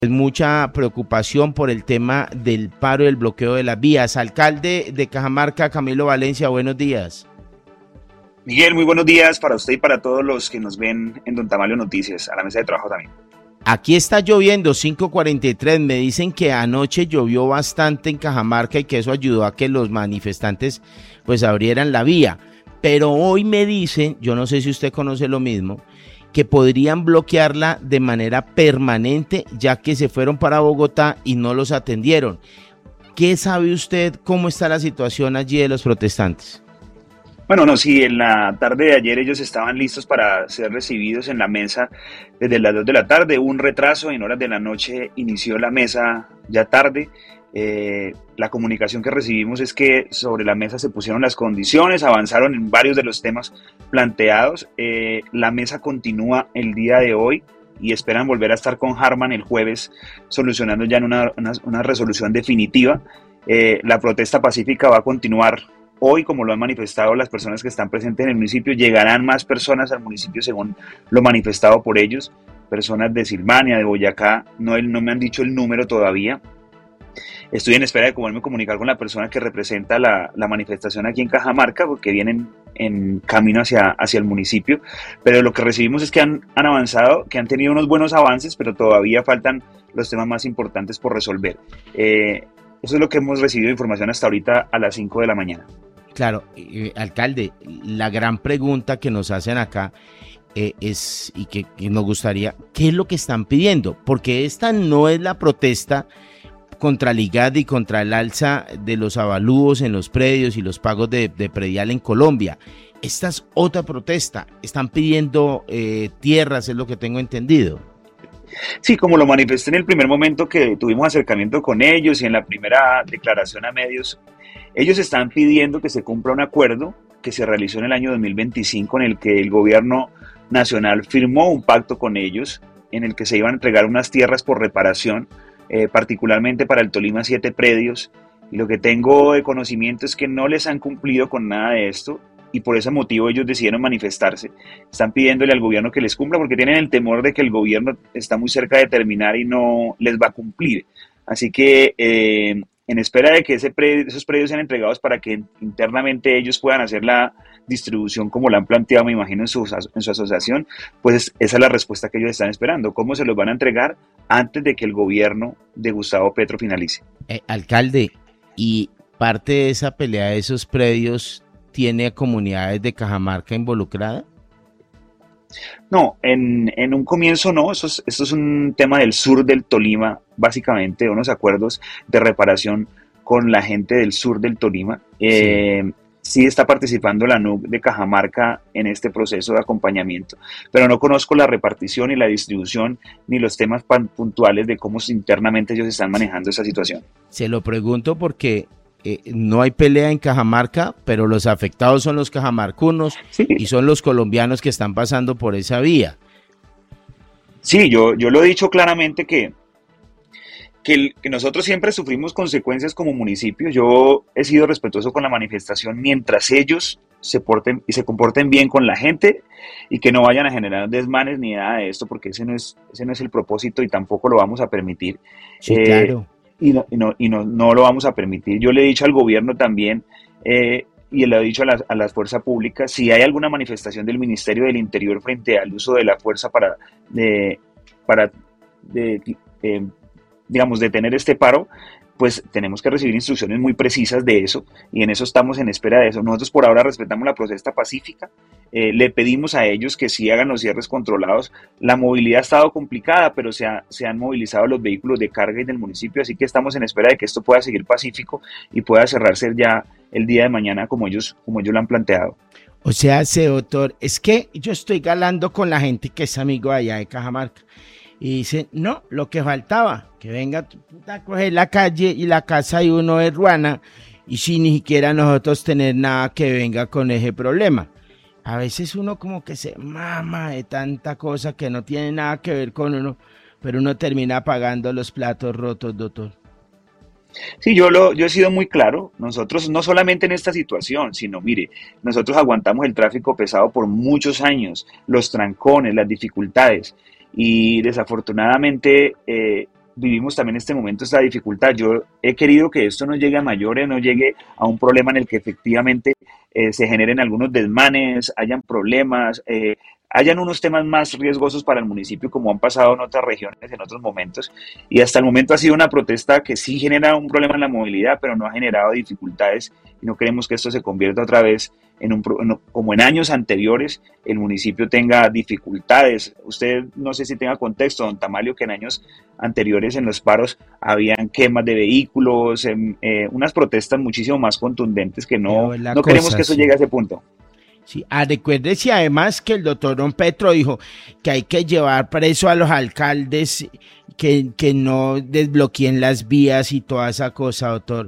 Mucha preocupación por el tema del paro y el bloqueo de las vías. Alcalde de Cajamarca, Camilo Valencia, buenos días. Miguel, muy buenos días para usted y para todos los que nos ven en Don Tamalio Noticias, a la mesa de trabajo también. Aquí está lloviendo, 5:43, me dicen que anoche llovió bastante en Cajamarca y que eso ayudó a que los manifestantes pues abrieran la vía, pero hoy me dicen, yo no sé si usted conoce lo mismo, que podrían bloquearla de manera permanente ya que se fueron para Bogotá y no los atendieron. ¿Qué sabe usted? ¿Cómo está la situación allí de los protestantes? Bueno, no, sí, en la tarde de ayer ellos estaban listos para ser recibidos en la mesa desde las 2 de la tarde. Hubo un retraso, en horas de la noche inició la mesa ya tarde. La comunicación que recibimos es que sobre la mesa se pusieron las condiciones, avanzaron en varios de los temas planteados. La mesa continúa el día de hoy y esperan volver a estar con Harman el jueves, solucionando ya en una resolución definitiva. La protesta pacífica va a continuar hoy, como lo han manifestado las personas que están presentes en el municipio. Llegarán más personas al municipio según lo manifestado por ellos, personas de Silvania, de Boyacá, no me han dicho el número todavía. Estoy en espera de poderme comunicar con la persona que representa la manifestación aquí en Cajamarca, porque vienen en camino hacia el municipio, pero lo que recibimos es que han avanzado, que han tenido unos buenos avances, pero todavía faltan los temas más importantes por resolver. Eso es lo que hemos recibido de información hasta ahorita a las 5 de la mañana. Claro, alcalde, la gran pregunta que nos hacen acá es, y que nos gustaría, ¿qué es lo que están pidiendo? Porque esta no es la protesta contra el IGAD y contra el alza de los avalúos en los predios y los pagos de predial en Colombia. Esta es otra protesta, están pidiendo tierras, es lo que tengo entendido. Sí, como lo manifesté en el primer momento que tuvimos acercamiento con ellos y en la primera declaración a medios, ellos están pidiendo que se cumpla un acuerdo que se realizó en el año 2025 en el que el gobierno nacional firmó un pacto con ellos en el que se iban a entregar unas tierras por reparación, particularmente para el Tolima 7 predios, y lo que tengo de conocimiento es que no les han cumplido con nada de esto y por ese motivo ellos decidieron manifestarse. Están pidiéndole al gobierno que les cumpla porque tienen el temor de que el gobierno está muy cerca de terminar y no les va a cumplir. Así que en espera de que esos predios sean entregados para que internamente ellos puedan hacer la distribución como la han planteado, me imagino, en su asociación, pues esa es la respuesta que ellos están esperando. ¿Cómo se los van a entregar antes de que el gobierno de Gustavo Petro finalice? Alcalde, ¿y parte de esa pelea de esos predios tiene a comunidades de Cajamarca involucradas? No, en un comienzo no, esto es un tema del sur del Tolima, básicamente, unos acuerdos de reparación con la gente del sur del Tolima. Sí está participando la NUC de Cajamarca en este proceso de acompañamiento, pero no conozco la repartición y la distribución ni los temas puntuales de cómo internamente ellos están manejando esa situación. Se lo pregunto porque no hay pelea en Cajamarca, pero los afectados son los cajamarcunos, sí, y son los colombianos que están pasando por esa vía. Sí, yo lo he dicho claramente que nosotros siempre sufrimos consecuencias como municipio. Yo he sido respetuoso con la manifestación mientras ellos se porten y se comporten bien con la gente y que no vayan a generar desmanes ni nada de esto, porque ese no es el propósito y tampoco lo vamos a permitir. Sí, claro. Y no lo vamos a permitir. Yo le he dicho al gobierno también y le he dicho a las fuerzas públicas, si hay alguna manifestación del Ministerio del Interior frente al uso de la fuerza para detener este paro, pues tenemos que recibir instrucciones muy precisas de eso y en eso estamos en espera de eso. Nosotros por ahora respetamos la protesta pacífica, le pedimos a ellos que sí hagan los cierres controlados. La movilidad ha estado complicada, pero se han movilizado los vehículos de carga y del municipio, así que estamos en espera de que esto pueda seguir pacífico y pueda cerrarse ya el día de mañana como ellos lo han planteado. O sea, doctor, es que yo estoy galando con la gente que es amigo allá de Cajamarca. Y dice, no, lo que faltaba, que venga tu puta a coger la calle y la casa de uno de Ruana, y sin ni siquiera nosotros tener nada que venga con ese problema. A veces uno como que se mama de tanta cosa que no tiene nada que ver con uno, pero uno termina pagando los platos rotos, doctor. Sí, yo he sido muy claro. Nosotros no solamente en esta situación, sino mire, nosotros aguantamos el tráfico pesado por muchos años, los trancones, las dificultades. Y desafortunadamente vivimos también este momento, esta dificultad. Yo he querido que esto no llegue a mayores, no llegue a un problema en el que efectivamente se generen algunos desmanes, hayan problemas, hayan unos temas más riesgosos para el municipio como han pasado en otras regiones en otros momentos. Y hasta el momento ha sido una protesta que sí genera un problema en la movilidad, pero no ha generado dificultades y no queremos que esto se convierta otra vez como en años anteriores, el municipio tenga dificultades. Usted no sé si tenga contexto, don Tamalio, que en años anteriores en los paros habían quemas de vehículos, unas protestas muchísimo más contundentes que no queremos que eso llegue a ese punto. Sí, recuérdese además que el doctor Don Petro dijo que hay que llevar preso a los alcaldes que no desbloqueen las vías y toda esa cosa,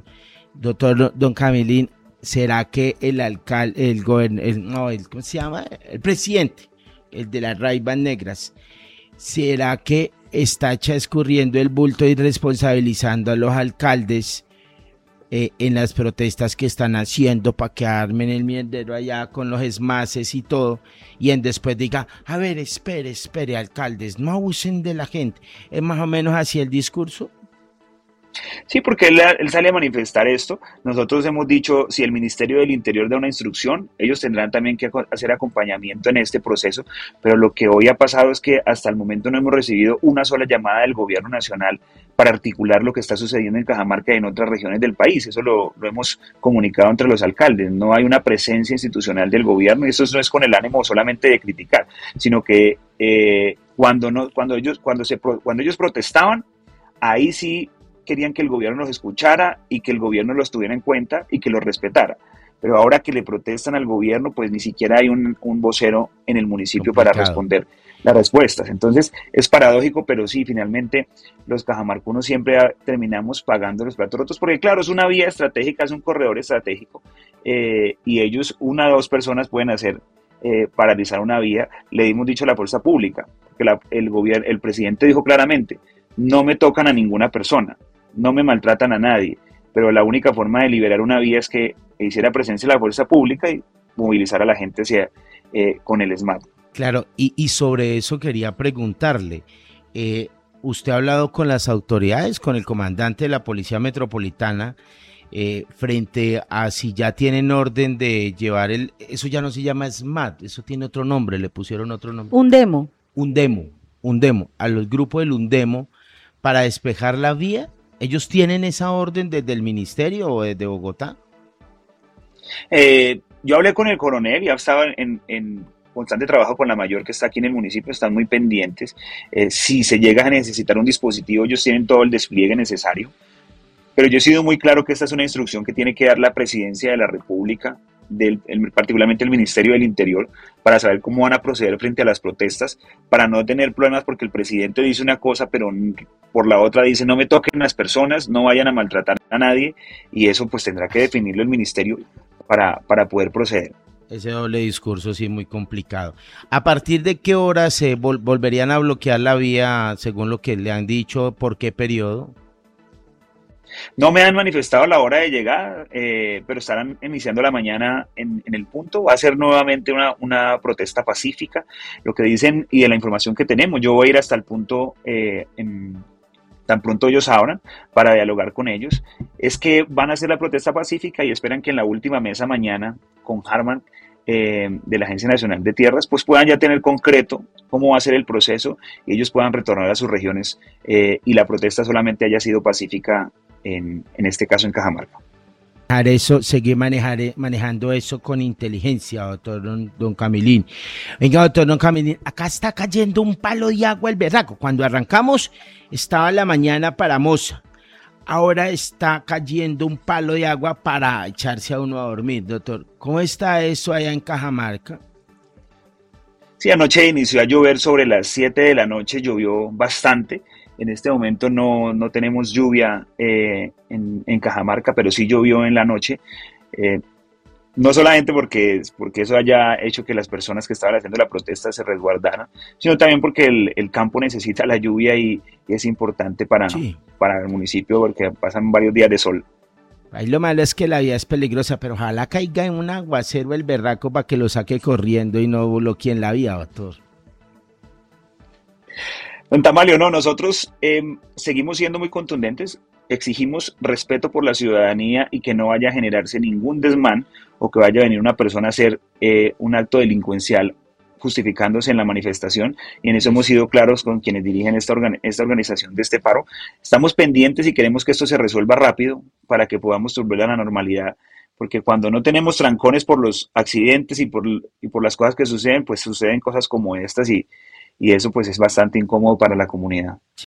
doctor Don Camilín. ¿Será que el alcalde, ¿cómo se llama? El presidente, el de las Raivas Negras, será que está escurriendo el bulto y responsabilizando a los alcaldes en las protestas que están haciendo para que armen el mierdero allá con los esmaces y todo, y después diga, a ver, espere, alcaldes, no abusen de la gente? ¿Es más o menos así el discurso? Sí, porque él sale a manifestar esto. Nosotros hemos dicho, si el Ministerio del Interior da una instrucción, ellos tendrán también que hacer acompañamiento en este proceso, pero lo que hoy ha pasado es que hasta el momento no hemos recibido una sola llamada del gobierno nacional para articular lo que está sucediendo en Cajamarca y en otras regiones del país. Eso lo hemos comunicado entre los alcaldes. No hay una presencia institucional del gobierno y eso no es con el ánimo solamente de criticar, sino que cuando ellos protestaban, ahí sí querían que el gobierno los escuchara y que el gobierno los tuviera en cuenta y que los respetara. Pero ahora que le protestan al gobierno, pues ni siquiera hay un vocero en el municipio para responder las respuestas. Entonces es paradójico, pero sí, finalmente los cajamarcunos siempre terminamos pagando los platos rotos, porque claro, es una vía estratégica, es un corredor estratégico, y ellos, 1 o 2 personas pueden hacer paralizar una vía. Le dimos dicho a la fuerza pública, porque el presidente dijo claramente, no me tocan a ninguna persona, no me maltratan a nadie, pero la única forma de liberar una vía es que hiciera presencia la fuerza pública y movilizar a la gente con el SMAT. Claro, y sobre eso quería preguntarle, ¿usted ha hablado con las autoridades, con el comandante de la Policía Metropolitana, frente a si ya tienen orden de llevar eso ya no se llama SMAT, eso tiene otro nombre, le pusieron otro nombre? Undemo, a los grupos del Undemo para despejar la vía? ¿Ellos tienen esa orden desde el ministerio o desde Bogotá? Yo hablé con el coronel, ya estaba en constante trabajo con la mayor que está aquí en el municipio, están muy pendientes. Si se llega a necesitar un dispositivo, ellos tienen todo el despliegue necesario. Pero yo he sido muy claro que esta es una instrucción que tiene que dar la Presidencia de la República, particularmente el Ministerio del Interior, para saber cómo van a proceder frente a las protestas, para no tener problemas, porque el presidente dice una cosa, pero por la otra dice no me toquen las personas, no vayan a maltratar a nadie, y eso pues tendrá que definirlo el Ministerio para poder proceder. Ese doble discurso sí muy complicado. ¿A partir de qué hora se volverían a bloquear la vía, según lo que le han dicho? ¿Por qué periodo? No me han manifestado la hora de llegar, pero estarán iniciando la mañana en el punto. Va a ser nuevamente una protesta pacífica. Lo que dicen y de la información que tenemos, yo voy a ir hasta el punto tan pronto ellos abran para dialogar con ellos, es que van a hacer la protesta pacífica y esperan que en la última mesa mañana con Harman de la Agencia Nacional de Tierras, pues puedan ya tener concreto cómo va a ser el proceso y ellos puedan retornar a sus regiones y la protesta solamente haya sido pacífica en este caso en Cajamarca. Seguir manejando eso con inteligencia, doctor don Camilín. Venga, doctor don Camilín, acá está cayendo un palo de agua el berraco. Cuando arrancamos estaba la mañana para moza. Ahora está cayendo un palo de agua para echarse a uno a dormir, doctor. ¿Cómo está eso allá en Cajamarca? Sí, anoche inició a llover sobre las 7 de la noche, llovió bastante. En este momento no tenemos lluvia en Cajamarca, pero sí llovió en la noche. No solamente porque eso haya hecho que las personas que estaban haciendo la protesta se resguardaran, sino también porque el campo necesita la lluvia y es importante para el municipio porque pasan varios días de sol. Ahí lo malo es que la vía es peligrosa, pero ojalá caiga en un aguacero el berraco para que lo saque corriendo y no bloqueen la vía, doctor. Don Tamalio, no, nosotros seguimos siendo muy contundentes, exigimos respeto por la ciudadanía y que no vaya a generarse ningún desmán o que vaya a venir una persona a hacer un acto delincuencial justificándose en la manifestación, y en eso hemos sido claros con quienes dirigen esta organización de este paro. Estamos pendientes y queremos que esto se resuelva rápido para que podamos volver a la normalidad, porque cuando no tenemos trancones por los accidentes y por las cosas que suceden, pues suceden cosas como estas y eso pues es bastante incómodo para la comunidad.